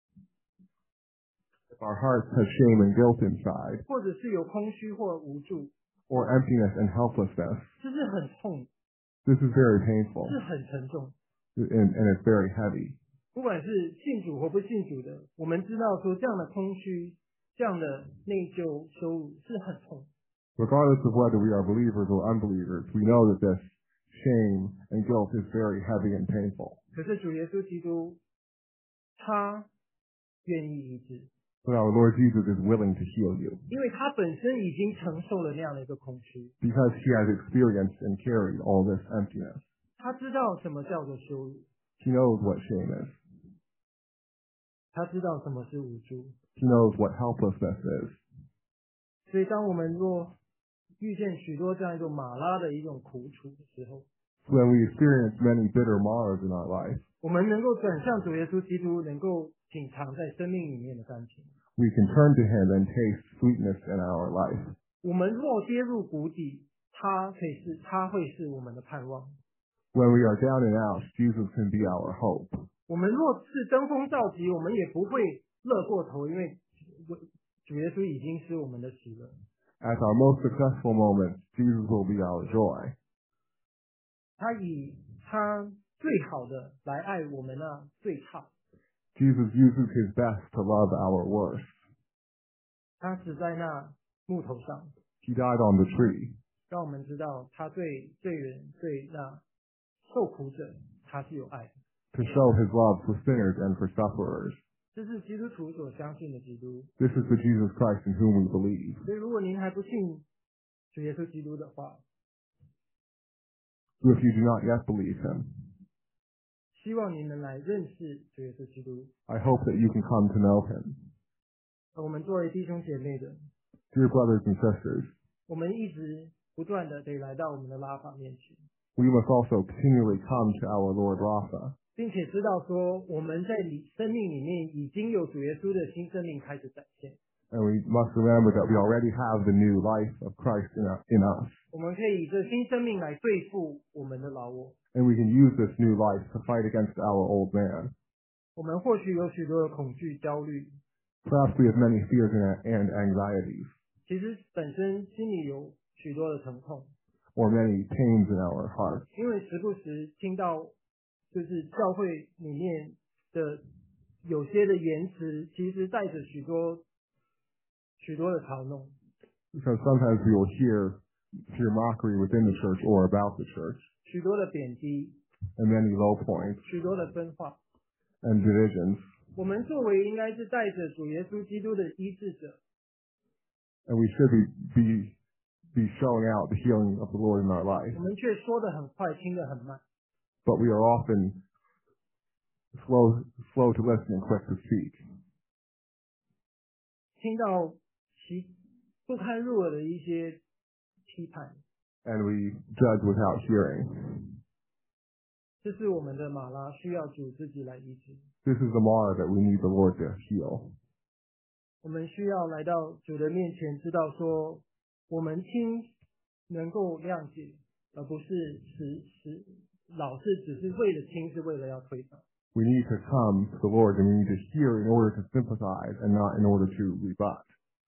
Speaker 2: If our hearts have shame and guilt inside,
Speaker 1: 或者是有空虚或无助，
Speaker 2: or emptiness and helplessness,
Speaker 1: 这是很痛，
Speaker 2: this is very painful,
Speaker 1: 是很沉重。
Speaker 2: and it's very heavy.
Speaker 1: 不管是信主或不信主的，我们知道说这样的空虚、这样的内疚、羞辱是很痛。
Speaker 2: Regardless of whether we are believers or unbelievers, we know that this shame and guilt is very heavy and painful.
Speaker 1: 可是主耶稣基督，他愿意医治，
Speaker 2: But our Lord Jesus is willing to heal you
Speaker 1: 因为他本身已经承受了那样的一个空虚，
Speaker 2: because he has experienced and carried all this emptiness.
Speaker 1: 他知道什么叫做羞辱，
Speaker 2: He knows what shame is.
Speaker 1: 他知道什么是无助。
Speaker 2: He knows what helplessness is.
Speaker 1: 所以，当我们若遇见许多这样一种马拉的一种苦楚的时候，
Speaker 2: when we experience many bitter maras in our life,
Speaker 1: 我们能够转向主耶稣基督，能够品尝在生命里面的甘甜。
Speaker 2: we can turn to Him and taste sweetness in our life.
Speaker 1: 我们若跌入谷底，他会是我们的盼望。
Speaker 2: When we are down and out, Jesus can be our hope.
Speaker 1: 我们若是登峰造极，我们也不会乐过头，因为主耶稣已经是我们的喜乐。
Speaker 2: At our most successful moments, Jesus will be our joy.
Speaker 1: 他以他最好的来爱我们那最差。
Speaker 2: Jesus uses His best to love our worst.
Speaker 1: 他死在那木头上，
Speaker 2: He died on the tree
Speaker 1: 让我们知道他对罪人、对那受苦者，他是有爱的。
Speaker 2: to show His love for sinners and for sufferers.
Speaker 1: 这是基督徒所相信的基督。
Speaker 2: This is the Jesus Christ in whom we believe.
Speaker 1: 所以，如果您还不信主耶稣基督的话，
Speaker 2: So if you do not yet believe Him,
Speaker 1: 希望您能来认识主耶稣基督。
Speaker 2: I hope that you can come to know Him.
Speaker 1: 我们作为弟兄姐妹的，
Speaker 2: Dear brothers and sisters,
Speaker 1: 我们一直不断的得来到我们的拉法面前，
Speaker 2: we must also continually come to our Lord Rapha,
Speaker 1: 并且知道说我们在生命里面已经有主耶稣的新生命开始展现。
Speaker 2: and we must remember that we already have the new life of Christ in us,
Speaker 1: 我们可以以这新生命来对付我们的老我。
Speaker 2: and we can use this new life to fight against our old man.
Speaker 1: 我们或许有许多的恐惧、焦虑，
Speaker 2: Perhaps we have many fears and anxieties,
Speaker 1: 其实本身心里有许多的疼痛，
Speaker 2: or many pains in our hearts,
Speaker 1: 因为时不时听到就是教会里面的有些的言辞，其实带着许多的嘲弄，
Speaker 2: because sometimes we will hear mockery within the church or about the church,
Speaker 1: 许多的贬低，
Speaker 2: and many low points
Speaker 1: 许多的分化。
Speaker 2: and divisions,
Speaker 1: 我们作为应该是带着主耶稣基督的医治者，
Speaker 2: and we should be showing out the healing of the Lord in our life,
Speaker 1: 我们却说得很快，听得很慢。
Speaker 2: but we are often slow to listen and quick to speak,
Speaker 1: 听到其不堪入耳的一些批判，
Speaker 2: and we judge without hearing.
Speaker 1: 这是我们的马拉需要主自己来医治。
Speaker 2: This is the Mara that we need the Lord to heal.
Speaker 1: 我们需要来到主的面前，知道说我们听能够谅解，而不是老是只是为了听，是为了要推翻。
Speaker 2: We need to come to the Lord and we need to hear in order to sympathize and not in order to rebut.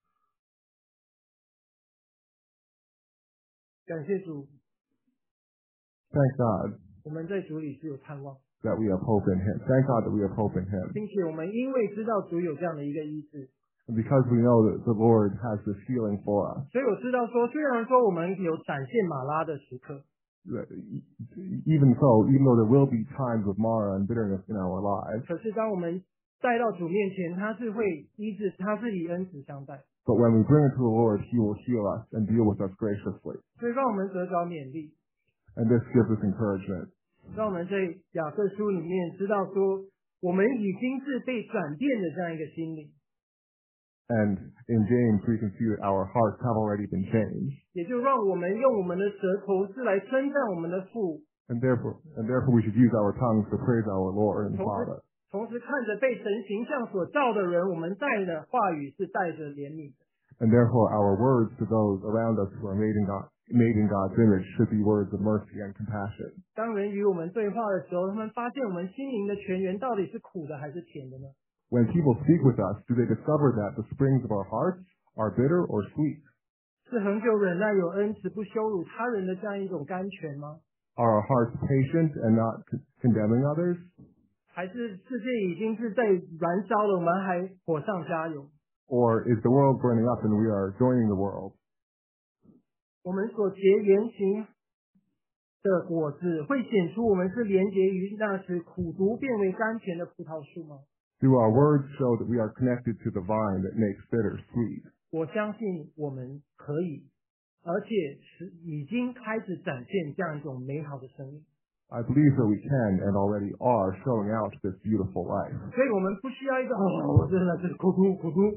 Speaker 1: 感谢主，
Speaker 2: Thank God
Speaker 1: 我们在主里是有盼望，
Speaker 2: that we have hope in Him. Thank God that we have hope in Him.
Speaker 1: 并且我们因为知道主有这样的一个医治，
Speaker 2: And because we know that the Lord has this healing for us,
Speaker 1: 所以我知道说，虽然说我们有展现马拉的时刻，
Speaker 2: that even though there will be times of Mara and bitterness in our lives,
Speaker 1: 可是当我们带到主面前，他是会医治，他是以恩慈相待，
Speaker 2: but when we bring it to the Lord, He will heal us and deal with us graciously.
Speaker 1: 所以让我们得着勉励，
Speaker 2: And this gives us encouragement.
Speaker 1: 让我们在雅各书里面知道说，我们已经是被转变的这样一个心灵，
Speaker 2: And in James, we can see that our hearts have already been changed.
Speaker 1: 也就让我们用我们的舌头是来称赞我们的父，
Speaker 2: And therefore we should use our tongues to praise our Lord and Father.
Speaker 1: 同时看着被神形象所造的人，我们带的话语是带着怜悯的。
Speaker 2: And therefore our words to those around us who are made in God's image should be words of mercy and compassion.
Speaker 1: 当人与我们对话的时候，他们发现我们心灵的泉源到底是苦的还是甜的呢？
Speaker 2: When people speak with us, do they discover that the springs of our hearts are bitter or sweet?
Speaker 1: 是恒久忍耐、有恩慈、不羞辱他人的这样一种甘泉吗？
Speaker 2: Are our hearts patient and not condemning others?
Speaker 1: 还是世界已经是在燃烧了，我们还火上加油？
Speaker 2: Or is the world burning up and we are joining the world?
Speaker 1: 我们所结言行的果子，会显出我们是连结于那使苦毒变为甘甜的葡萄树吗？
Speaker 2: Do our words show that we are connected to the vine that makes bitter sweet?
Speaker 1: 我相信我们可以，而且是已经开始展现这样一种美好的生命。
Speaker 2: I believe that we can and already are showing out this beautiful life.
Speaker 1: 所以我们不需要一个我真的是苦毒，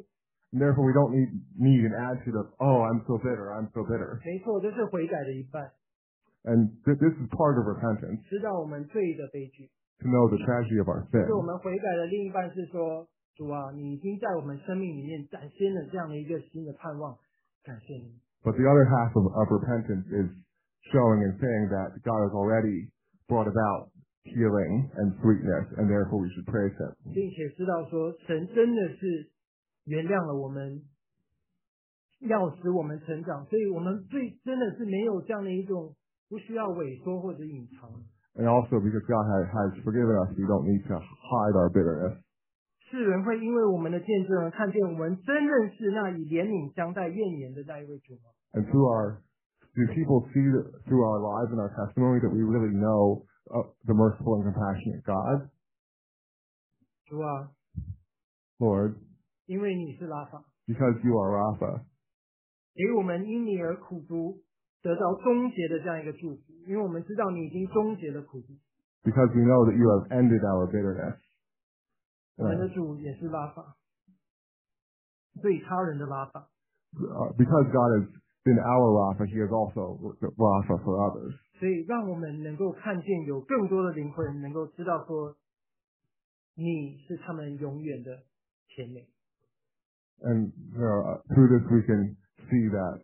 Speaker 2: And therefore, we don't need an attitude of, oh, I'm so bitter, I'm so bitter.
Speaker 1: 没错，这是悔改的一半，
Speaker 2: And this is part of repentance,
Speaker 1: 知道我们罪的悲剧。
Speaker 2: to know the tragedy of our
Speaker 1: 可是我
Speaker 2: sin.
Speaker 1: 们悔改的另一半是说，主啊，你已经在我们生命里面展现了这样的一个新的盼望，感谢你。
Speaker 2: But the other half of repentance is showing and saying that God has already brought about healing and sweetness, and therefore we should praise Him.
Speaker 1: 并且知道说，神真的是原谅了我们，要使我们成长，所以我们最真的是没有这样的一种不需要萎缩或者隐藏。
Speaker 2: And also because God has forgiven us, we don't need to hide our bitterness.
Speaker 1: 世人会因为我们的见证而看见我们真正是那以怜悯相待怨言的那一位主吗？
Speaker 2: And do people see through our lives and our testimony that we really know the merciful and compassionate God?
Speaker 1: 主啊，
Speaker 2: Lord,
Speaker 1: 因为你是拉法，
Speaker 2: because you are Rapha,
Speaker 1: 给我们因你而苦读，得到终结的这样一个祝福，因为我们知道你已经终结了苦读。
Speaker 2: because we know that you have ended our bitterness.
Speaker 1: 我们的主也是拉法，对他人的拉法。
Speaker 2: Because God has been our Rapha, He is also Rapha for others.
Speaker 1: 所以让我们能够看见有更多的灵魂能够知道说，你是他们永远的甜美。
Speaker 2: And through this we can see that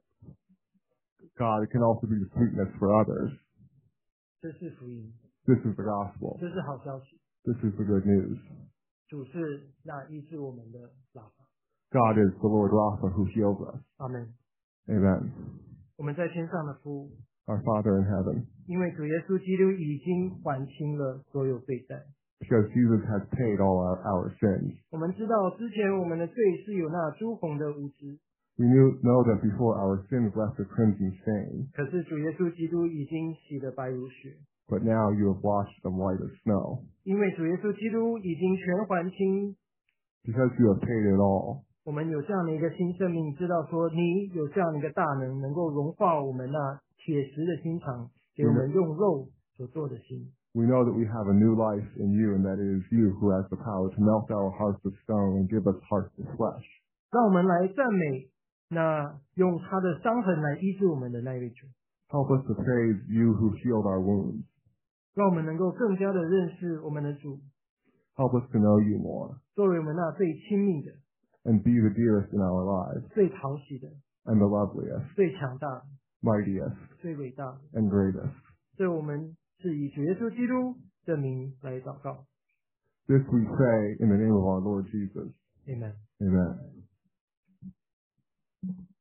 Speaker 2: God can also be the sweetness for others.
Speaker 1: 这是福音，
Speaker 2: This is the gospel.
Speaker 1: 这是好消息。
Speaker 2: This is the good news.
Speaker 1: 主是那医治我们的拉法。
Speaker 2: God is the Lord Rapha who heals us.
Speaker 1: 阿门。
Speaker 2: Amen.
Speaker 1: 我们在天上的父，
Speaker 2: Our Father in heaven,
Speaker 1: 因为主耶稣基督已经还清了所有罪债。
Speaker 2: because Jesus has paid all our sins.
Speaker 1: 我们知道之前我们的罪是有那朱红的无知，
Speaker 2: We know that before our sins left a crimson stain,
Speaker 1: 可是主耶稣基督已经洗得白如雪。
Speaker 2: but now you have washed them white as snow.
Speaker 1: 因为主耶稣基督已经全还清，
Speaker 2: Because you have paid it all,
Speaker 1: 我们有这样的一个新生命，知道说你有这样的一个大能，能够融化我们那铁石的心肠，给我们用肉所做的心。
Speaker 2: we know that we have a new life in you, and that it is you who has the power to melt our hearts of stone and give us hearts of flesh.
Speaker 1: 让我们来赞美那用他的伤痕来医治我们的那位主，
Speaker 2: Help us to praise you who healed our wounds.
Speaker 1: 让我们能够更加的认识我们的主，
Speaker 2: Help us to know you more
Speaker 1: 作为我们那最亲密的、
Speaker 2: and be the dearest in our lives
Speaker 1: 最讨喜的、
Speaker 2: and the loveliest,
Speaker 1: 最强大的、
Speaker 2: mightiest,
Speaker 1: 最伟大的。
Speaker 2: and greatest.
Speaker 1: 所以我们是以主耶稣基督的名来祷告。
Speaker 2: This we pray in the name of our Lord Jesus.
Speaker 1: Amen。
Speaker 2: Amen.